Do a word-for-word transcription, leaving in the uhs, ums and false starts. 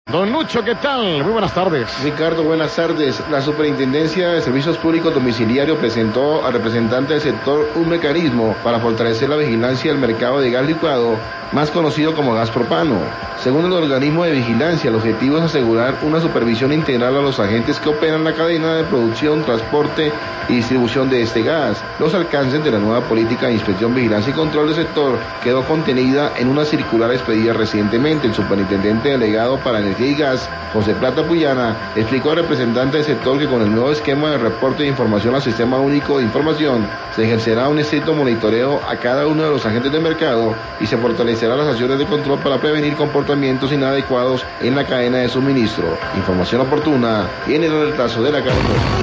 Don Lucho, ¿qué tal? Muy buenas tardes. Ricardo, buenas tardes. La Superintendencia de Servicios Públicos Domiciliarios presentó al representante del sector un mecanismo para fortalecer la vigilancia del mercado de gas licuado, más conocido como gas propano. Según el organismo de vigilancia, el objetivo es asegurar una supervisión integral a los agentes que operan la cadena de producción, transporte y distribución de este gas. Los alcances de la nueva política de inspección, vigilancia y control del sector quedó contenida en una circular expedida recientemente. El superintendente delegado para energía y gas, José Plata Puyana, explicó al representante del sector que con el nuevo esquema de reporte de información al Sistema Único de Información se ejercerá un estricto monitoreo a cada uno de los agentes de mercado y se fortalecerá las acciones de control para prevenir comportamientos inadecuados en la cadena de suministro. Información oportuna y en el retraso de la cadena.